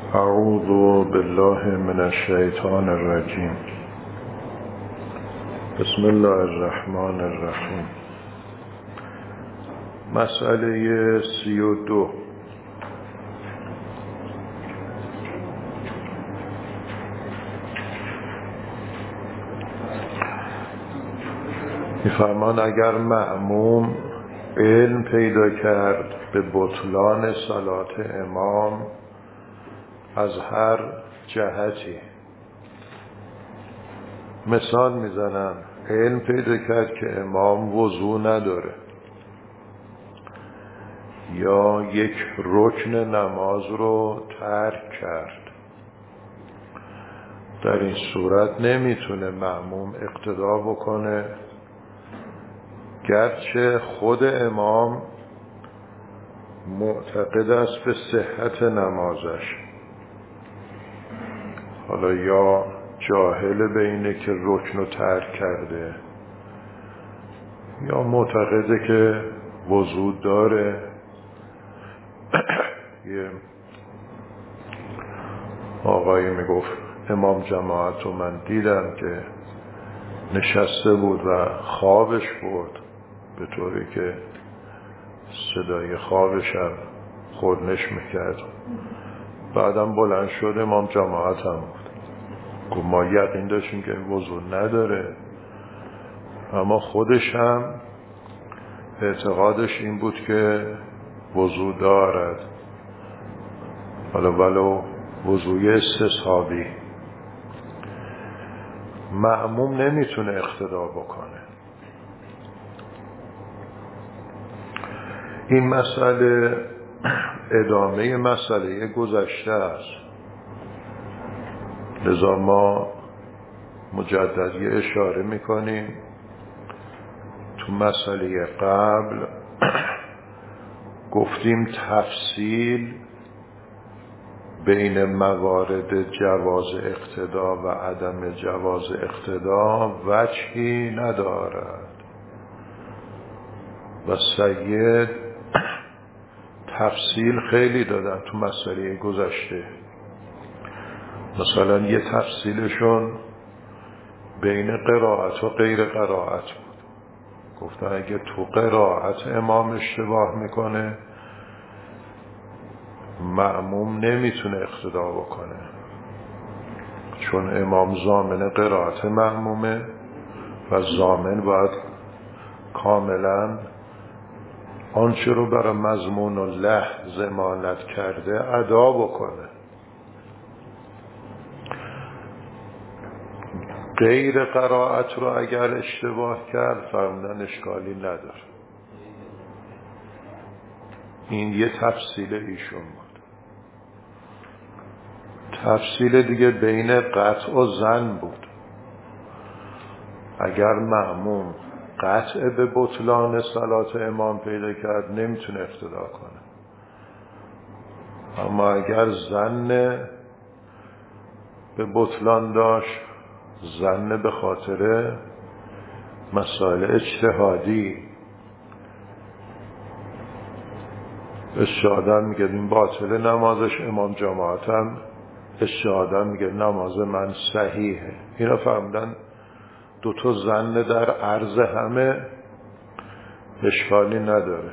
اعوذ بالله من الشیطان الرجیم. بسم الله الرحمن الرحیم. مسئله 32. می‌فرمان اگر مأموم علم پیدا کرد به بطلان صلات امام از هر جهتی، مثال میزنم، علم پیدا کرد که امام وضو نداره یا یک رکن نماز رو ترک کرد، در این صورت نمیتونه مأموم اقتدا بکنه، گرچه خود امام معتقد است به صحت نمازش، حالا یا جاهل به اینه که رکن رو ترک کرده یا معتقده که وضو داره. یه آقایی میگفت امام جماعت رو من دیدم که نشسته بود و خوابش برد، به طوری که صدای خوابش هم خورنش میکرد. بعدم بلند شد امام جماعت هم بود، گفت ما یقین داشتیم که وضو نداره، اما خودش هم اعتقادش این بود که وضو دارد، حالا ولو وضوی استصحابی. مأموم نمیتونه اقتدا بکنه. این مسئله ادامه مسئله گذشته است، لذا ما مجدد یه اشاره میکنیم. تو مسئله قبل گفتیم تفصیل بین موارد جواز اقتدا و عدم جواز اقتدا وجهی ندارد و سید تفصیل خیلی دادن تو مسئله گذشته. مثلا یه تفصیلشون بین قرائت و غیر قرائت بود. گفتن اگه تو قرائت امام اشتباه میکنه مأموم نمیتونه اقتدا بکنه، چون امام ضامن قرائت مأمومه و ضامن باید کاملا آنچه رو برای مضمون الله ضمانت کرده ادا بکنه. غیر قرائت رو اگر اشتباه کرد فرمودن اشکالی نداره. این یه تفصیل ایشون بود. تفصیل دیگه بین قطع و ظن بود. اگر مأموم قطع به بطلان صلات امام پیدا کرد نمیتونه اقتدا کنه، اما اگر ظن به بطلان داشت، ظن به خاطر مسائل اجتهادی، اشهادن میگه این باطل نمازش، امام جماعت هم اشهادن میگه نماز من صحیحه، اینا فهمدن دوتا ظن در عرض همه اشکالی نداره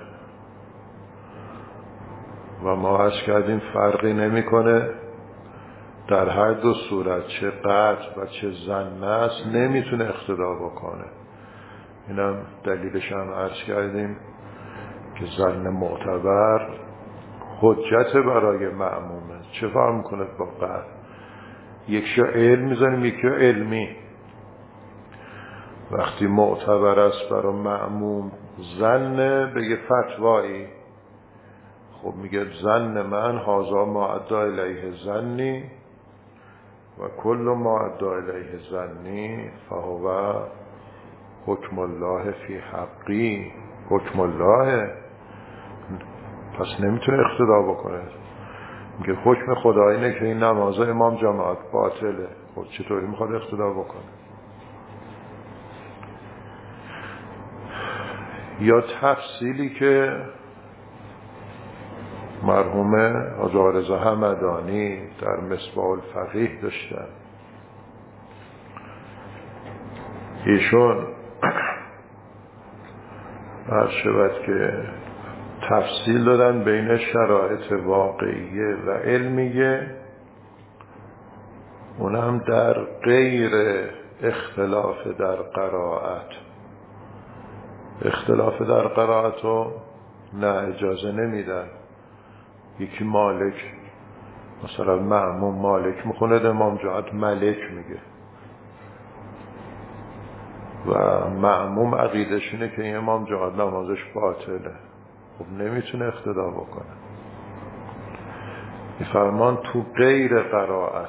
و ما عرض کردیم فرقی نمیکنه، در هر دو صورت چه قطع و چه ظن است نمیتونه اقتدا بکنه. اینم دلیلش هم عرض کردیم که ظن معتبر حجت برای مأمومه. چه فرق میکنه با قطع؟ یکشا علم میزنیم یکی علمی. وقتی معتبر است برای مأموم ظن به یه فتوایی، خب میگه ظن من هذا ما ادعا الیه ظنی و کل ما ادعا الیه ظنی فهو حکم الله فی حقی. حکم الله، پس نمیتونه اقتدا بکنه. میگه حکم خدا اینه که این نماز امام جماعت باطله، خب چطوری میخواد اقتدا بکنه؟ یا تفصیلی که مرحوم حاج رضا همدانی در مصباح الفقیه داشتن. ایشون عرض شود که تفصیل دادن بین شرایط واقعیه و علمیه، اونم در غیر اختلاف در قرائت. اختلاف در قرائت رو نه اجازه نمیدن. یکی مالک، مثلا مأموم مالک میخونه، امام جماعت ملک میگه و مأموم عقیدش اینه که این امام جماعت نمازش باطله، خب نمیتونه اقتدا بکنه. میفرمان تو غیر قرائت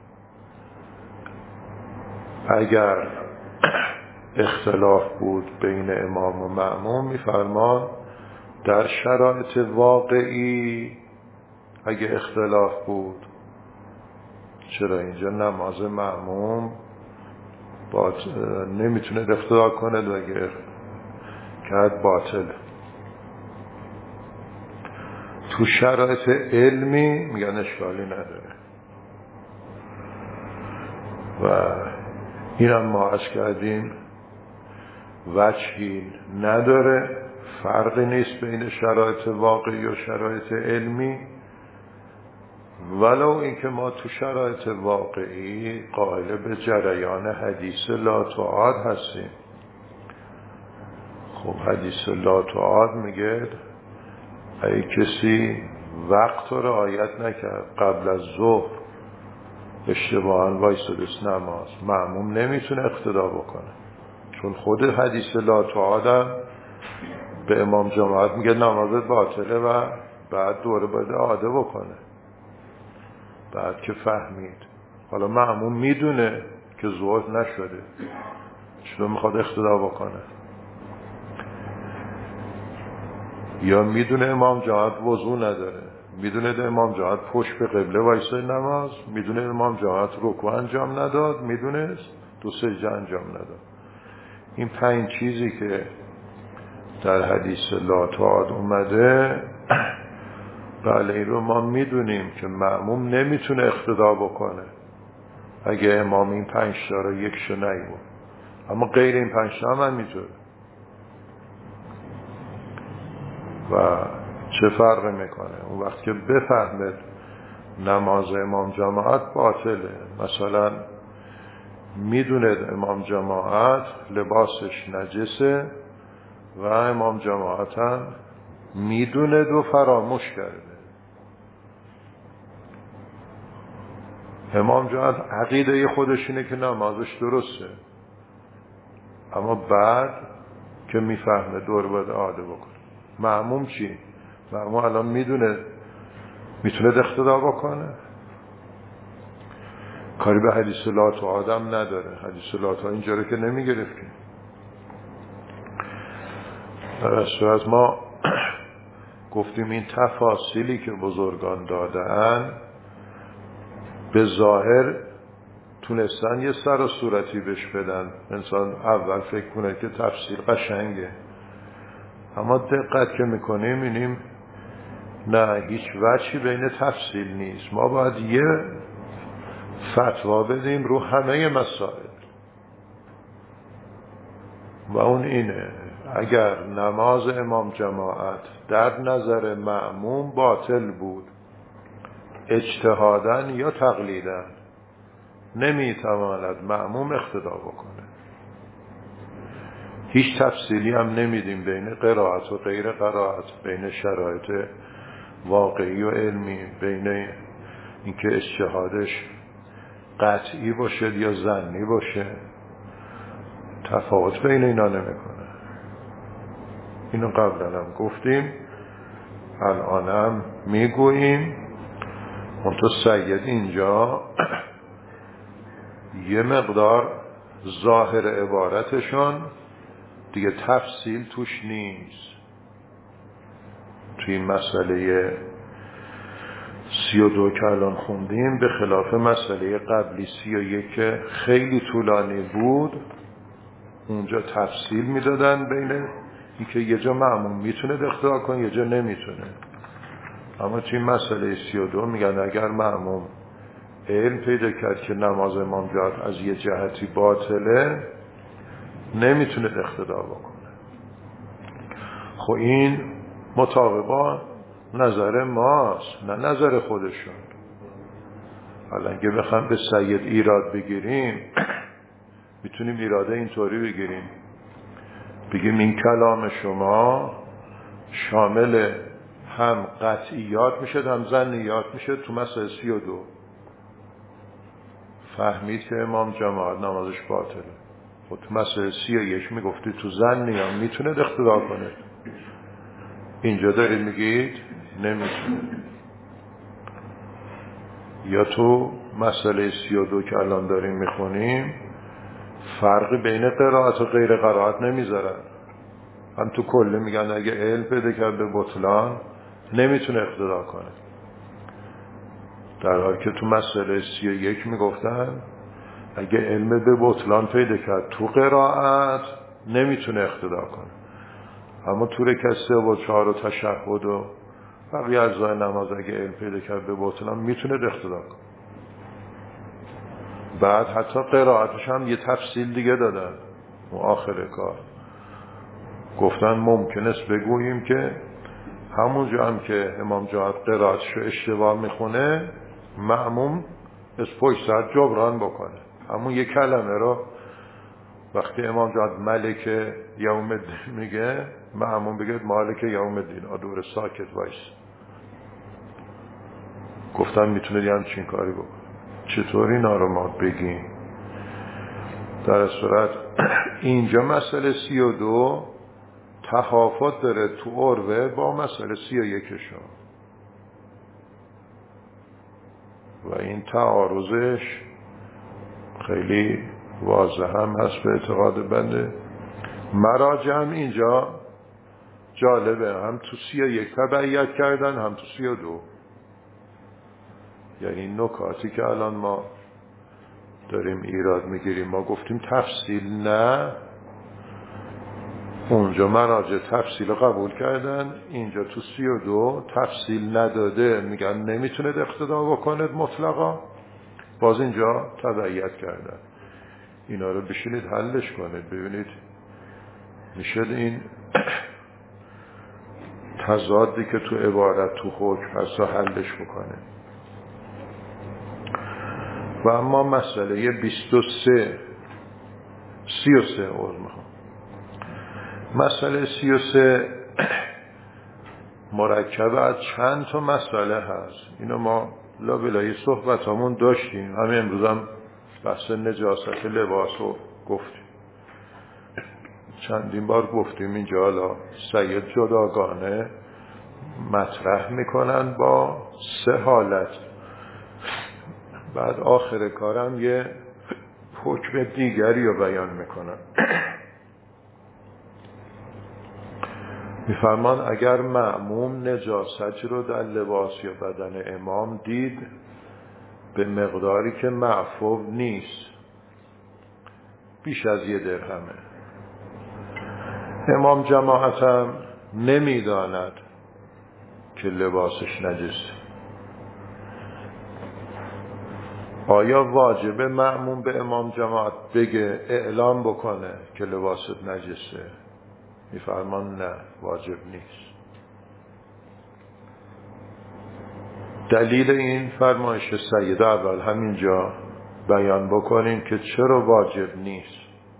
اگر اختلاف بود بین امام و مأموم، میفرمان در شرایط واقعی اگه اختلاف بود، چرا اینجا نماز مأموم نمیتونه اقتدا کنه و اگه کرد باطل. تو شرایط علمی میگن اشکالی نداره و اینم ما عرض کردیم وجهی نداره، فرقی نیست بین شرایط واقعی و شرایط علمی، ولو اینکه ما تو شرایط واقعی قائل به جریان حدیث لا تعاد هستیم. خب حدیث لا تعاد میگه اگه کسی وقت رو رعایت نکرد، قبل از ظهر اشتباهاً وایساده نماز، مأموم نمیتونه اقتدا بکنه، چون خود حدیث لا تعاد به امام جماعت میگه نمازت باطله و بعد دوره باید اعاده بکنه. بعد که فهمید، حالا مأموم میدونه که ظهر نشده، چطور میخواد اقتدا بکنه؟ یا میدونه امام جماعت وضو نداره، میدونه امام جماعت پشت به قبله وایسای نماز، میدونه امام جماعت رکوع انجام نداد، میدونه دو سجده انجام نداد. این 5 چیزی که در حدیث لا تعاد اومده، بله این رو ما میدونیم که مأموم نمیتونه اقتدا بکنه اگه امام این 5 تا رو یکشو نیمون، اما غیر این 5 تا هم میتونه. و چه فرق میکنه اون وقت که بفهمه نماز امام جماعت باطله؟ مثلا میدونه امام جماعت لباسش نجسه و امام جماعت هم میدونه دو فراموش کرده. امام جماعت عقیده خودش اینه که نمازش درسته، اما بعد که میفهمه دور باید اعاده بکنه. مأموم چی؟ مأموم الان میتونه اقتدا بکنه، کاری به حدیث لا تعاد هم نداره. حدیث لا تعاد اینجا رو که نمیگرفت. در اصل از ما گفتیم این تفاصیلی که بزرگان دادن به ظاهر تونستن یه سر و صورتی بهش بدن، انسان اول فکر کنه که تفسیر قشنگه، اما دقت که میکنیم اینیم نه، هیچ وجهی بین تفصیل نیست. ما باید یه فتوا بدیم رو همه مسائل و اون اینه اگر نماز امام جماعت در نظر مأموم باطل بود اجتهاداً یا تقلیداً، نمیتواند مأموم اقتدا بکنه. هیچ تفصیلی هم نمیدیم بین قرائت و غیر قرائت، بین شرایط واقعی و علمی، بین اینکه اجتهادش قطعی باشه یا ظنی باشه، تفاوت بین اینا نمیکنه. اینو قبلا هم گفتیم، الانم میگوییم. منتها سید اینجا یه مقدار ظاهر عبارتشون دیگه تفصیل توش نیست. توی مسئله 32 که الان خوندیم، به خلاف مسئله قبلی 31 که خیلی طولانی بود، اونجا تفصیل میدادن بین اینکه یه جا مأموم میتونه اقتدا کنه یه جا نمیتونه. اما توی مسئله 32 میگن اگر مأموم علم پیدا کرد که نماز امام جماعت از یه جهتی باطله، نمیتونه اقتدا بکنه. خب این مطابق با نظر ماست، نه نظر خودشون. حالا اگه بخوام به سید ایراد بگیریم، میتونیم ایراده اینطوری بگیریم، بگیم این کلام شما شامل هم قطعیات میشه هم ظنیات میشه. تو مسئله 32 فهمید که امام جماعت نمازش باطله. خب تو مسئله 31 میگفتی تو ظنیات میتونه اقتدا کنه، اینجا دارید میگید نمیتونه. یا تو مسئله 32 که الان داریم میخونیم فرقی بین قرائت و غیر قرائت نمیذارن، هم تو کله میگن اگه علم پیدا کرد به بطلان نمیتونه اقتدا کنه، در حالی که تو مسئله 31 میگفتن اگه علم به بطلان پیدا کرد تو قرائت نمیتونه اقتدا کنه. اما تو رکعت 3 و 4 و تشهد و بقیه اجزای نماز اگه علم پیدا کرد به بطلان میتونه اقتدا کنه. بعد حتی قرائتش هم یه تفصیل دیگه دادن و آخر کار گفتن ممکن است بگوییم که همونجا هم که امام جماعت قرائتش رو اشتباه میخونه، مأموم از پشت سر جبران بکنه. همون یک کلمه رو وقتی امام جماعت ملک یوم الدین میگه، مأموم بگه مالک یوم الدین، آدور ساکت وایس. گفتن میتونه همچین کاری بکنه. چطور اینا رو ما بگیم؟ در صورت اینجا مسئله 32 تفاوت داره تو عروه با مسئله 31 شون و این تعارضش خیلی واضح هم هست به اعتقاد بنده. مراجع هم اینجا جالبه، هم تو 31 تبعیت کردن هم تو 32. یعنی نکاتی که الان ما داریم ایراد میگیریم، ما گفتیم تفصیل نه، اونجا مراجع تفصیل قبول کردن، اینجا تو 32 تفصیل نداده، میگن نمیتونه اقتدا بکنه مطلقا، باز اینجا تبعیت کردن. اینا رو بشینید حلش کنید ببینید میشه این تضادی که تو عبارت تو حکم هست حلش بکنه. و اما مسئله 33 مسئله 33 مرکب از چند تا مسئله هست. اینو ما لابلای صحبتامون داشتیم، همه امروز هم بحث نجاست لباس رو گفتیم، چندین بار گفتیم. اینجا حالا سید جداگانه مطرح میکنن با 3 حالت، بعد آخر کارم یه حکم دیگری رو بیان میکنن. میفرمان اگر مأموم نجاست رو در لباس یا بدن امام دید به مقداری که معفو نیست، بیش از 1 درهمه، امام جماعت هم نمیداند که لباسش نجسه، آیا واجب مأموم به امام جماعت بگه اعلام بکنه که لباست نجسه؟ میفرمان نه، واجب نیست. دلیل این فرمایش سید اول همینجا بیان بکنیم که چرا واجب نیست.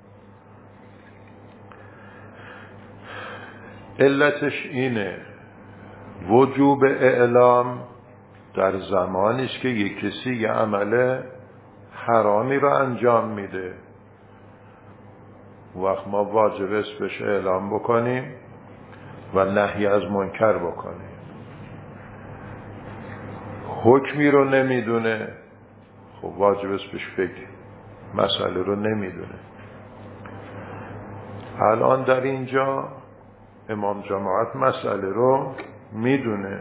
علتش اینه، وجوب اعلام در زمانی است که یک کسی یه عمل حرامی رو انجام میده، وقت ما واجب است بهش اعلام بکنیم و نهی از منکر بکنیم. حکمی رو نمیدونه، خب واجب است بهش بگیم، مسئله رو نمیدونه. الان در اینجا امام جماعت مسئله رو میدونه،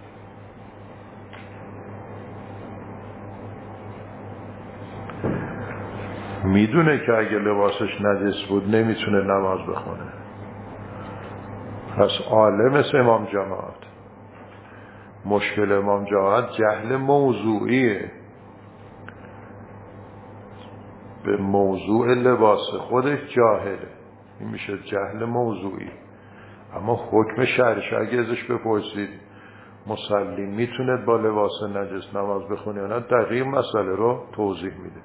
میدونه که اگه لباسش نجس بود نمیتونه نماز بخونه، پس عالم است امام جماعت. مشکل امام جماعت جهل موضوعیه، به موضوع لباس خودش جاهله، این میشه جهل موضوعی. اما حکم شرعش اگه ازش بپرسید مصلی میتونه با لباس نجس نماز بخونه یا نه، دقیق مسئله رو توضیح میده.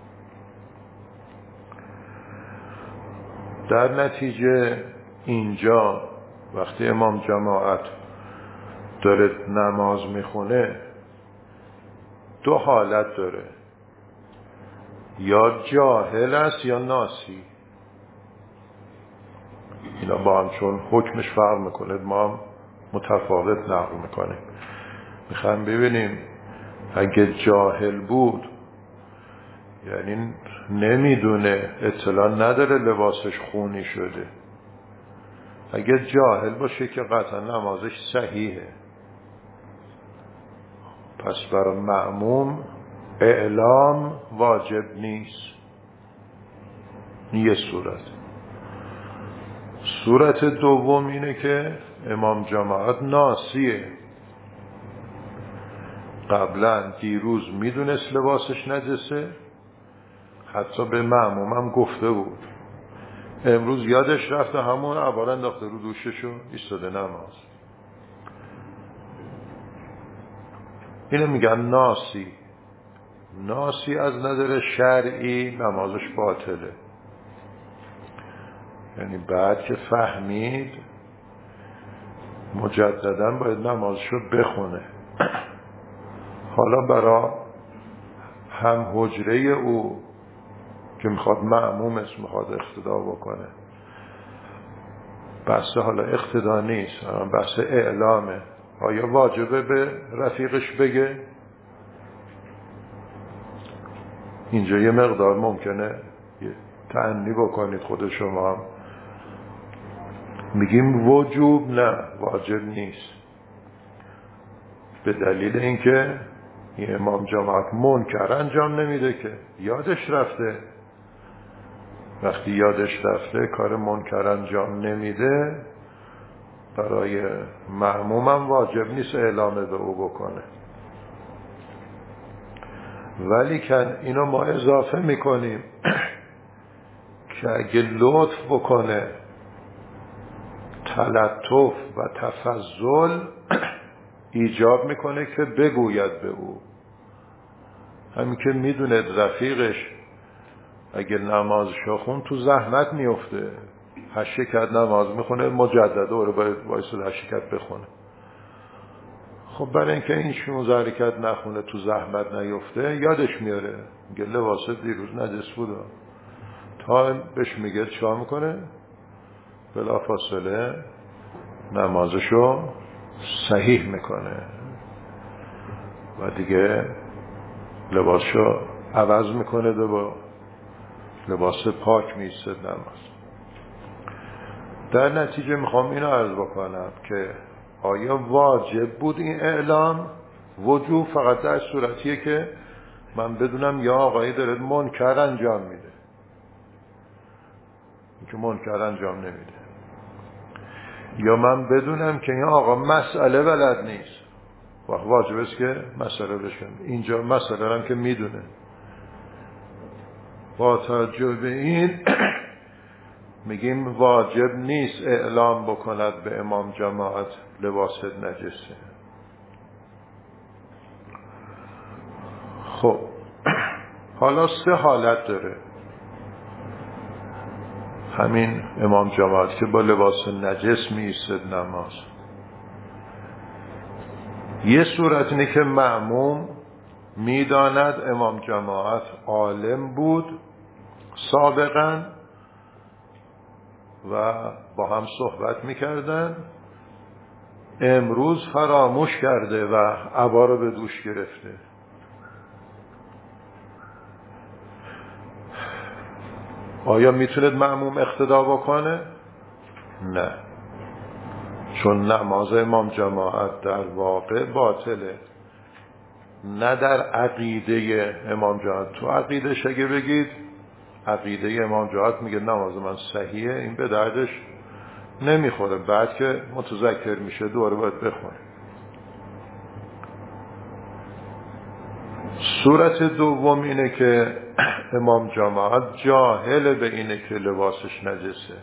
در نتیجه اینجا وقتی امام جماعت داره نماز میخونه دو حالت داره، یا جاهل است یا ناسی. اینا با هم چون حکمش فرق میکنه ما هم متفاوت نقل میکنیم. میخوایم ببینیم اگه جاهل بود یعنی نمیدونه، اطلاع نداره لباسش خونی شده، اگه جاهل باشه که قطعا نمازش صحیحه. پس برای مأموم اعلام واجب نیست. یه صورت دوم اینه که امام جماعت ناسیه، قبلا دیروز میدونست لباسش نجسه، حتی به مأمومم گفته بود، امروز یادش رفته همون عبارت انداخته رو دوششو ایستاده نماز. اینو میگن ناسی از نظر شرعی نمازش باطله، یعنی بعد که فهمید مجددا باید نمازشو بخونه. حالا برای هم حجره او که میخواد مأمومش میخواد اقتدا بکنه، بحث حالا اقتدا نیست، بحث اعلامه. آیا واجبه به رفیقش بگه؟ اینجا یه مقدار ممکنه تأنی بکنید خود شما هم. میگیم وجوب نه، واجب نیست، به دلیل اینکه این امام جماعت منکر انجام نمیده، که یادش رفته. وقتی یادش رفته کار منکر انجام نمیده، برای مأمومم واجب نیست اعلام به او بکنه. ولی که اینو ما اضافه میکنیم که اگه لطف بکنه، تلطف و تفضل ایجاب میکنه که بگوید به او. همین که میدونه رفیقش اگه نمازشو خون تو زحمت میفته، 8 رکعت نماز میخونه مجدد و رو باید وایساد 8 رکعت بخونه. خب برای اینکه این 16 رکعت نخونه تو زحمت نیفته، یادش میاره، میگه لباسه دیروز نجس بود، تا بهش میگه چا میکنه؟ بلافاصله نمازشو صحیح میکنه و دیگه لباسشو عوض میکنه و با لباس پاک میستد نماز. در نتیجه میخوام اینو عرض بکنم که آیا واجب بود این اعلام؟ وجوب فقط در صورتیه که من بدونم یا آقایی داره منکر انجام میده، که منکر انجام نمیده، یا من بدونم که این آقا مسئله بلد نیست، واجب است که مسئله بشن. اینجا مسئله هم که میدونه. با توجه به این میگیم واجب نیست اعلام بکند به امام جماعت لباست نجسه. خب حالا 3 حالت داره همین امام جماعت که با لباس نجس میایستد نماز. یه صورت اینه که مأموم میداند امام جماعت عالم بود سابقا و با هم صحبت میکردن، امروز فراموش کرده و عبا رو به دوش گرفته. آیا میتوند مأموم اقتدا بکنه؟ نه، چون نماز امام جماعت در واقع باطله، نه در عقیده امام جماعت. تو عقیدش اگه بگید عقیده امام جماعت میگه نماز من صحیحه، این به دردش نمیخوره، بعد که متذکر میشه دوباره باید بخونه. صورت دوم اینه که امام جماعت جاهل به اینه که لباسش نجسه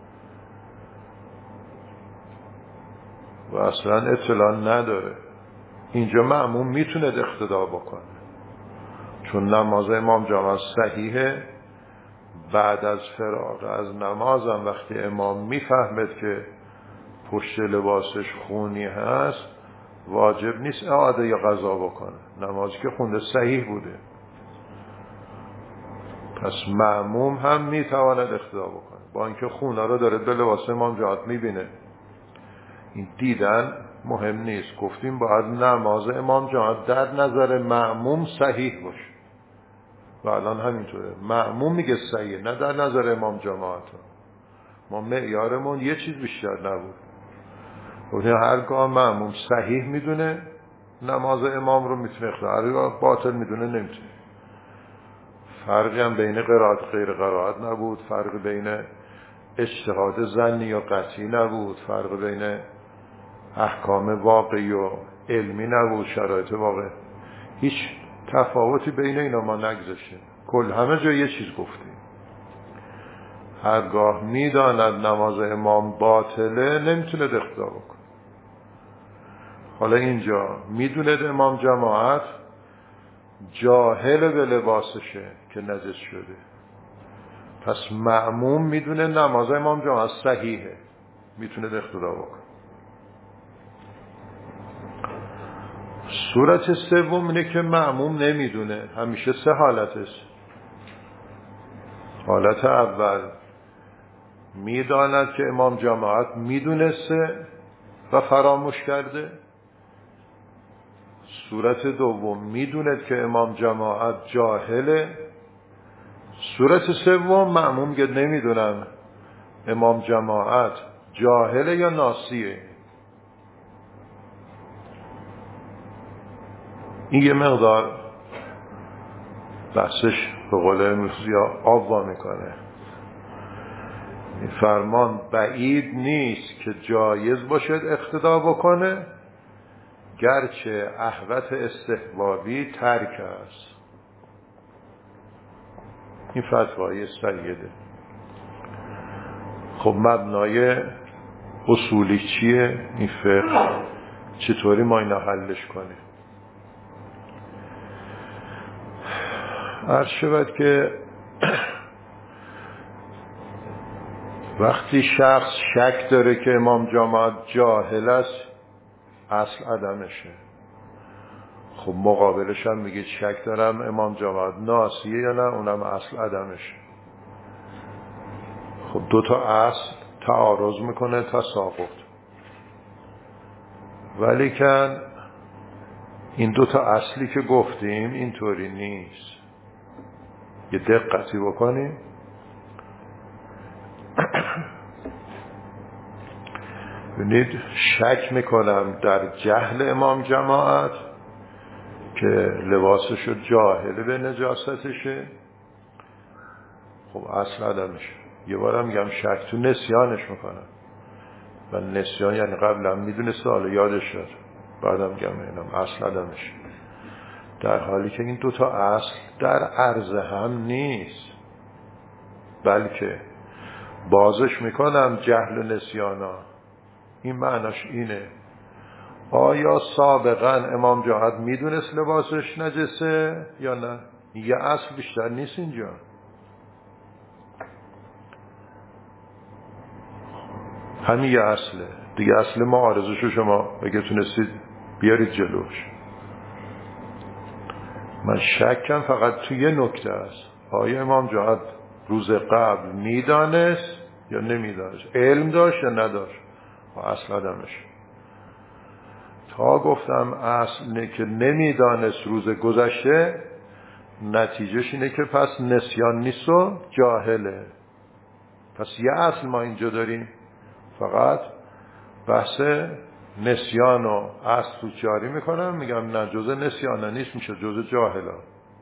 و اصلا اطلاع نداره. اینجا مأموم میتونه اقتدا بکنه چون نماز امام جماعت صحیحه. بعد از فراغ از نمازم وقتی امام میفهمد که پشت لباسش خونی هست واجب نیست اعاده یا قضا بکنه، نمازی که خونده صحیح بوده. پس مأموم هم میتواند اقتدا بکنه با اینکه خونه رو داره به لباس امام جماعت میبینه. این دیدن مهم نیست. گفتیم باید نماز امام جماعت در نظر مأموم صحیح باشه و الان همینطوره. مأموم میگه صحیح نه در نظر امام جماعت. ما معیارمون یه چیز بیشتر نبود. گفتیم هرگاه مأموم صحیح میدونه نماز امام رو میتونه اقتدا، هرگاه باطل میدونه نمیتونه. فرقی هم بین قرائت غیر قرائت نبود، فرق بین اجتهاد ظنی یا قطعی نبود، فرق بین احکام واقعی و علمی نبود، شرایط واقع. هیچ تفاوتی بین اینا ما نگذاشتیم. کل همه جا یه چیز گفتیم. هرگاه میداند نماز امام باطله نمیتونه اقتدا بکنه. حالا اینجا میدونه امام جماعت جاهل به لباسشه که نجس شده، پس مأموم میدونه نماز امام جماعت صحیحه، میتونه اقتدا بکنه. صورت سوم اینه که مأموم نمیدونه. همیشه سه حالتش. حالت اول میداند که امام جماعت میدونسته و فراموش کرده. صورت دوم میدوند که امام جماعت جاهله. صورت سوم مأموم میگه نمیدونم امام جماعت جاهله یا ناسیه. این یه مقدار بحثش به قول امروزی آب وا میکنه. این فرمان بعید نیست که جایز باشد اقتدا بکنه گرچه احوط استحبابی ترک است. این فتوای سیده. خب مبنای اصولی چیه این فقه؟ چطوری ما اینا حلش کنیم؟ عرض شود که وقتی شخص شک داره که امام جماعت جاهل است اصل عدمشه. خب مقابلش هم میگه شک دارم امام جماعت ناسیه یا نه، اونم اصل عدمشه. خب دوتا اصل تعارض میکنه تساقط. ولیکن این دوتا اصلی که گفتیم اینطوری نیست. یه دقتی بکنیم. ببینید شک میکنم در جهل امام جماعت که لباسشو جاهل به نجاستشه، خب اصل عدمشه. یه بارم میگم شک تو نسیانش میکنم و نسیان یعنی قبلا میدونسته حالا یادش شد، بعدم میگم اینم اصل عدمشه. در حالی که این دوتا اصل در عرض هم نیست، بلکه بازش میکنم جهل و نسیانا. این معناش اینه آیا سابقا امام جماعت میدونست لباسش نجسه یا نه؟ یه اصل بیشتر نیست اینجا. همین یه اصله دیگه. اصل معارضشو شما اگه تونستید بیارید جلوش. من شکم فقط توی یه نکته است. آیا امام جماعت روز قبل میدانست یا نمیدانست؟ علم داشت یا نداشت؟ اصل آدمش. تا گفتم اصل اینه که نمیدانست روز گذشته، نتیجهش اینه که پس نسیان نیست و جاهله. پس یه اصل ما اینجا داریم، فقط بحث نسیان و اصل رو جاری میکنم، میگم نه جزء نسیان نیست، میشه جزء جاهلا.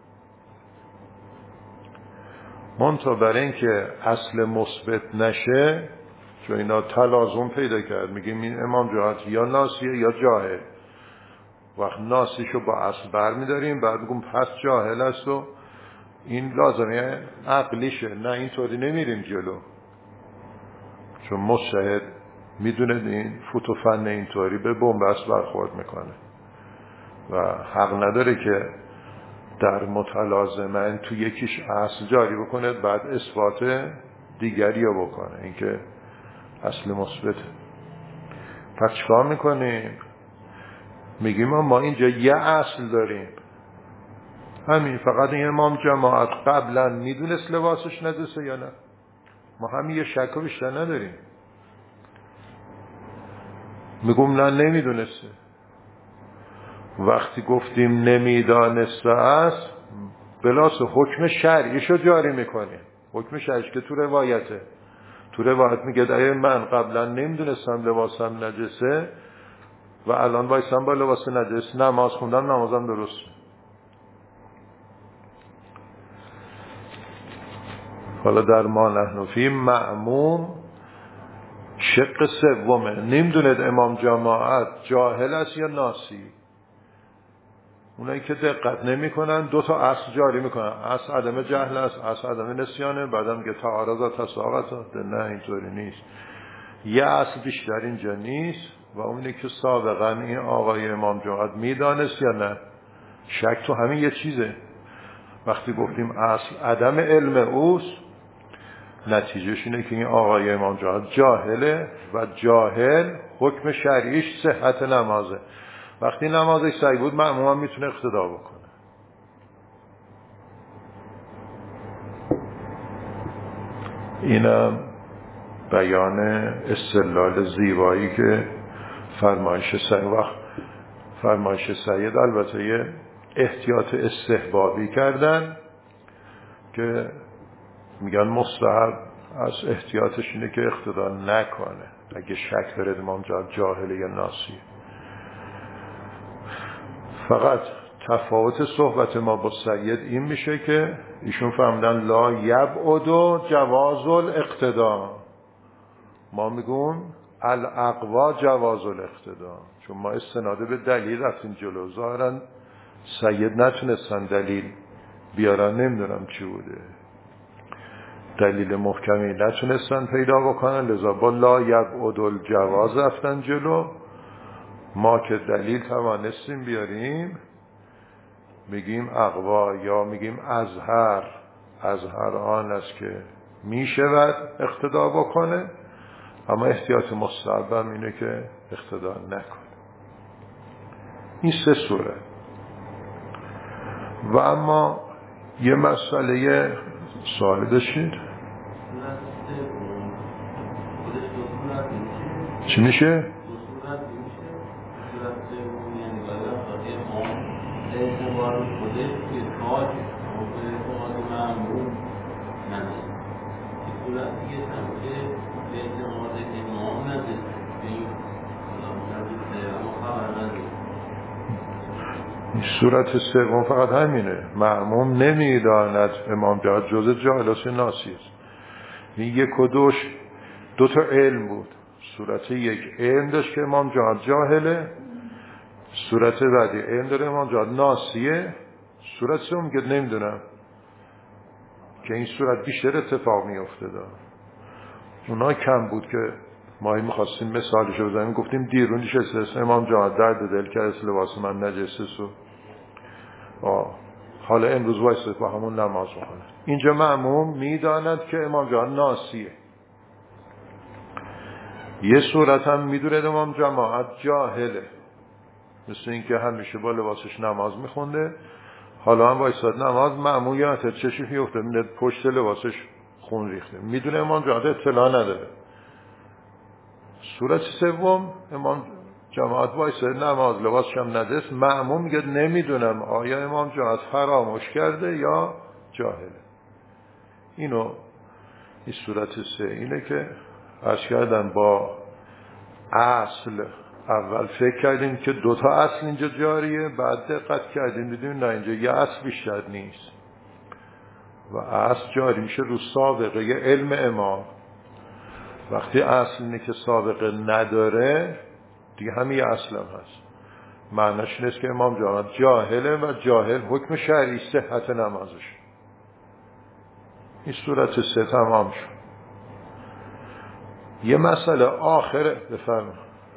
منتها برای این که اصل مثبت نشه، چون اینا تلازم پیدا کرد، میگیم این امام جماعت یا ناسیه یا جاهل. وقت ناسیشو با اصل برمیداریم، بعد میگم پس جاهل است و این لازمه عقلیشه. نه اینطوری نمیریم جلو، چون مجتهد میدونه این فوتوفن اینطوری به بنبست برخورد میکنه و حق نداره که در متلازمن تو یکیش اصل جاری بکنه بعد اثبات دیگری رو بکنه، این که اصل مثبته. پس چیکار میکنیم؟ میگیم ما اینجا یه اصل داریم، همین، فقط این امام جماعت قبلا میدونست لباسش نجسه یا نه، ما همین یه شک بیشتر نداریم. میگم نه نمیدونسته. وقتی گفتیم نمیدانسته است، بلاس حکم شرعیشو جاری میکنیم. حکم شرعیش که تو روایته، تو روایت میگه اگه من قبلا نمیدونستم لباسم نجسه و الان وایسم با لباس نجس نماز خوندم، نمازم درست. حالا در ما نحن فی مأموم شق سومه، نمیدوند امام جماعت جاهل است یا ناسی. اونایی که دقت نمی کنن دو تا اصل جاری میکنن، اصل عدم جهل است، اصل عدم نسیانه، بعدم میگه تعارض و تساقط. نه اینطوری نیست، یه اصل بیشتر اینجا نیست و اونه که سابقا این آقای امام جماعت میدانست یا نه. شک تو همین یه چیزه. وقتی گفتیم اصل عدم علم اوست، نتیجهش اینه که این آقای امام جماعت جاهله و جاهل حکم شرعیش صحت نمازه. وقتی نمازش صحیح بود مأموم هم میتونه اقتدا بکنه. اینم بیان استدلال زیبایی که فرمایش سید البته یه احتیاط استحبابی کردن که میگن مستحب از احتیاطش اینه که اقتدا نکنه اگه شک داره امام جاهله یا ناسی. فقط تفاوت صحبت ما با سید این میشه که ایشون فهمیدن لا یبعد جواز الاقتدا، ما میگون الاقوا جواز الاقتدا، چون ما استناده به دلیل رفتیم جلو. ظاهرا سید نتونستن دلیل بیارن، نمیدونم چی بوده، دلیل محکمی نتونستن پیدا بکنن، لذا با لا یبعد الجواز رفتن جلو. ما که دلیل توانستیم بیاریم میگیم اقوا، یا میگیم ازهر آن است که میشود اقتدا بکنه، اما احتیاط مستحب اینه که اقتدا نکنه. این سه صورت. و اما یه مسئله سوال داشتید چی میشه؟ صورت سوم فقط همینه، مأموم نمیداند امام جماعت جز جاهل است ناسی است. این یک و دو تا علم بود. صورت یک علم داشت که امام جماعت جاهله، صورت بعدی علم داره امام جماعت ناسیه، صورت سوم میگه نمیدونم، که این صورت بیشتر اتفاق میفته. اونا کم بود که ما میخواستیم مثالشو بزنیم، گفتیم دیرونیش اساس امام جماعت درد دل کرد لباس من نجسه سو حالا امروز وایسته با همون نماز بخونه. اینجا مأموم میداند که امام جماعت ناسیه. یه صورت هم میدونه امام جماعت جاهله، مثل این که همیشه با لباسش نماز میخونده، حالا هم وایساد نماز مأموم یادت چشی میفته میده پشت لباسش خون ریخته، میدونه امام جماعت اطلاع نداره. صورت سوم امام جماعت وایساد نماز لباسش هم نجس، مأموم میگه نمیدونم آیا امام جماعت فراموش کرده یا جاهله. این صورت سه اینه که عرض کردن با اصل اول فکر کردیم که دوتا اصل اینجا جاریه، بعد دقت کردیم دیدیم نه اینجا یه اصل بیشتر نیست و اصل جاری میشه رو سابقه یه علم امام. وقتی اصل اینه که سابقه نداره دیگه همین یه اصل هم هست. معناش نیست که امام جماعت جاهله و جاهل حکم شرعی صحت نمازش. این صورت 3 تمام شد. یه مسئله آخره بفرمایید.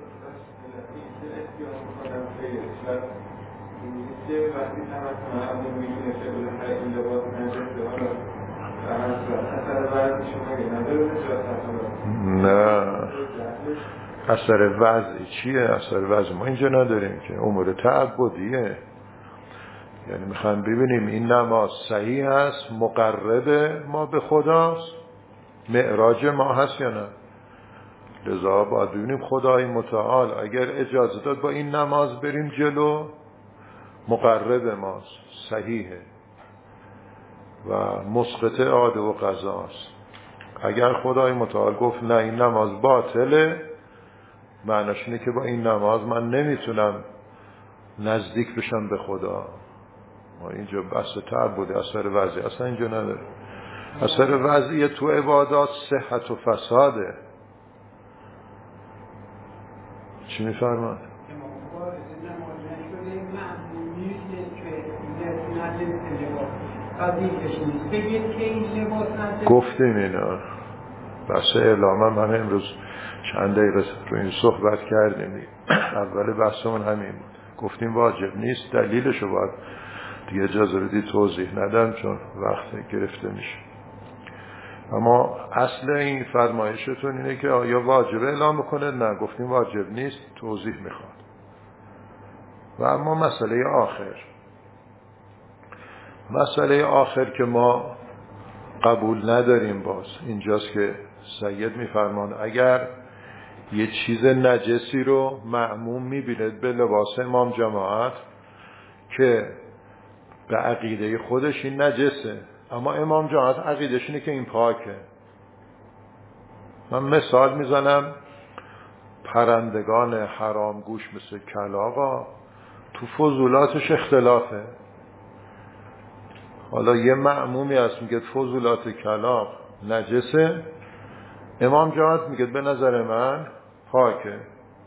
نه اثر وضعی چیه؟ اثر وضع ما اینجا نداریم که، امور تعبدیه. یعنی میخوایم ببینیم این نماز صحیح هست، مقرب ما به خداست، معراج ما هست یا نه. لذا باید ببینیم خدای متعال اگر اجازه داد با این نماز بریم جلو، مقرب ماست، صحیحه و مسقط عاده و قضاست. اگر خدای متعال گفت نه این نماز باطله، معناش اینه که با این نماز من نمیتونم نزدیک بشم به خدا. ما اینجا بحث تعبد اثر وضعی اصلا اینجا نداره. اثر وضعی تو عبادات صحت و فساده. چی میفرمان؟ گفتیم اینا بحث اعلام هم امروز چند دقیقه رو این صحبت کردیم. اول بحثمون همین بود، گفتیم واجب نیست، دلیلشو باید دیگه اجازه بدی توضیح ندم چون وقت گرفته میشه. اما اصل این فرمایشتون اینه که آیا واجب اعلام کنه؟ نه، گفتیم واجب نیست، توضیح میخواد. و اما مسئله آخر که ما قبول نداریم باز اینجاست که سید میفرمان اگر یه چیز نجسی رو مأموم میبیند به لباس امام جماعت که به عقیده خودش این نجسه، اما امام جماعت عقیدش اینه که این پاکه. من مثال میزنم، پرندگان حرام گوش مثل کلاغا تو فضولاتش اختلافه. حالا یه مأمومی هست میگه فضولات کلاغ نجسه، امام جماعت میگه به نظر من پاکه.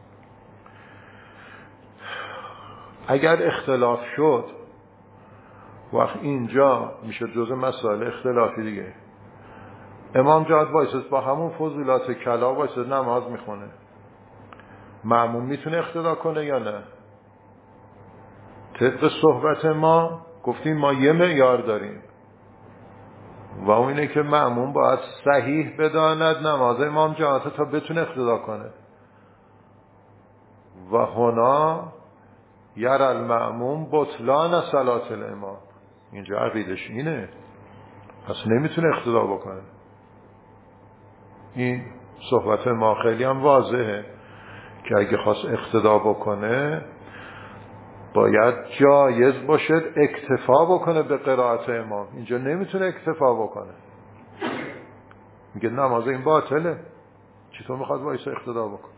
اگر اختلاف شد وقت اینجا میشه جزء مسائل اختلافی دیگه. امام جماعت وایساد با همون فضولات کلاغ وایساد نماز میخونه، مأموم میتونه اقتدا کنه یا نه؟ طبق صحبت ما گفتیم ما یه معیار داریم و اون اینه که مأموم باید صحیح بداند نماز امام جماعت تا بتونه اقتدا کنه. و هنا یر المأموم بطلان صلاة الامام، اینجا عقیدش اینه، پس نمیتونه اقتدا بکنه. این صحبت ما خیلی هم واضحه که اگه خواست اقتدا بکنه باید جایز باشد اکتفا بکنه به قرائت امام. اینجا نمیتونه اکتفا بکنه، میگه نماز این باطله، چطور میخواد وایسا اقتدا بکنه؟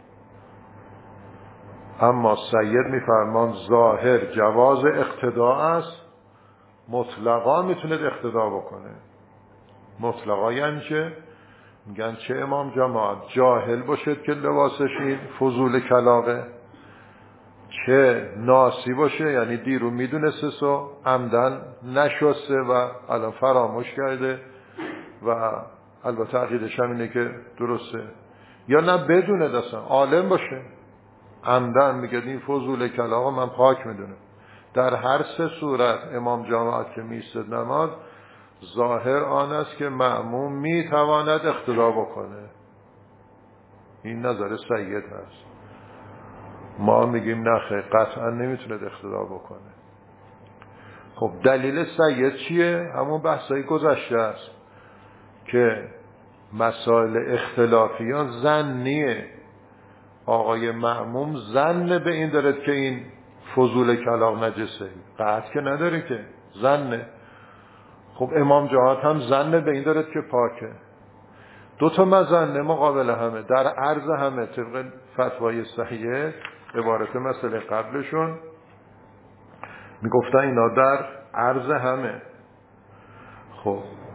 اما سید میفرمان ظاهر جواز اقتدا است، مطلقا میتونه اقتدا بکنه. مطلقا یعنی چه؟ میگن چه امام جماعت جاهل باشد که لباسش این فضول کلاغه، چه ناسی باشه یعنی دیرو میدونسته سو عمدن نشسته و الان فراموش کرده و البته عقیدش هم اینه که درسته، یا نه بدونه دستن عالم باشه عمدن میگه این فضول کلاغ من پاک میدونم. در هر سه صورت امام جماعت که میستد نماز ظاهر آن است که مأموم میتواند اقتدا بکنه. این نظر سید هست. ما میگیم نخیر، قطعا نمیتونه اقتدا بکنه. خب دلیل سید چیه؟ همون بحثای گذشته است که مسائل اختلافیان ظنیه. آقای مأموم ظن به این دارد که این فضول کلاغ نجسه، قطع که نداره که ظنه. خب امام جماعت هم ظن به این دارد که پاکه. دو تا مظنه مقابل همه، در عرض همه طبق فتوای صحیحه عبارت مسئله قبلشون میگفتن اینا در عرض همه. خب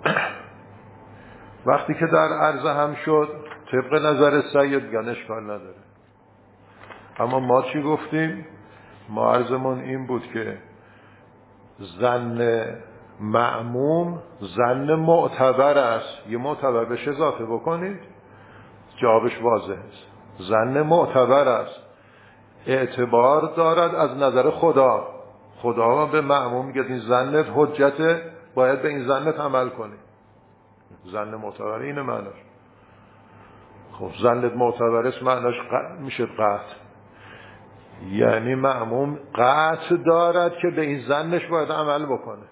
وقتی که در عرض هم شد طبق نظر سید میگن اشکال نداره. اما ما چی گفتیم؟ ما عرضمون این بود که ظن مأموم ظن معتبر است. یه معتبر بهش اضافه بکنید جوابش واضح است. ظن معتبر است، اعتبار دارد از نظر خدا. خدا به مأموم میگه این ظنت حجته، باید به این ظنت عمل کنی. ظن معتبر اینه معناش. خب ظنت معتبر است معناش میشه قطع، یعنی مأموم قطع دارد که به این ظنش باید عمل بکنه.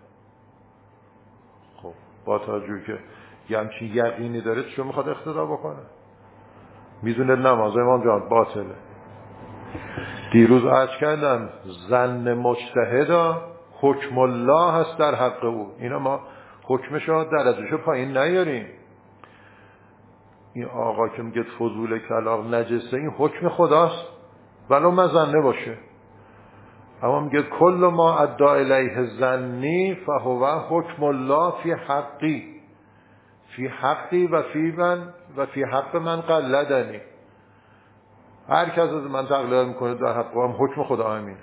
خب با توجه که یه همچین یقینی داره چون میخواد اقتدا بکنه؟ میدونه نماز امام جان باطله. دیروز عرض کردم ظن مجتهد حکم الله هست در حق او. اینا ما حکمشو درجهشو پایین نیاریم. این آقا که میگه فضول کلام نجسه، این حکم خداست ولو مظنه باشه. اما میگه کل ما ادعا الیه ظنی فهو حکم الله فی حقی، فی حقی و فی حق من قلدنی. هر کس از من تقلید میکنه در حق هم حکم خدا همین.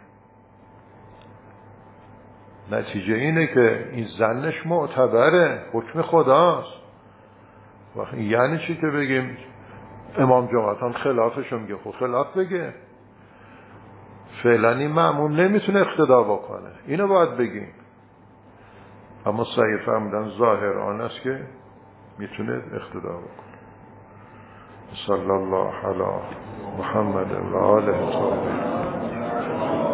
نتیجه اینه که این ظنش معتبره، حکم خداست. یعنی چی که بگیم امام جماعتان خلافشو میگه؟ خود خلاف بگه. فعلا این مأموم نمیتونه اقتدا بکنه، اینو باید بگیم. اما صحیح فهمیدن ظاهر آن است که میتونه اقتدا بکنه. صلی الله علی محمد و آله الطاهرین.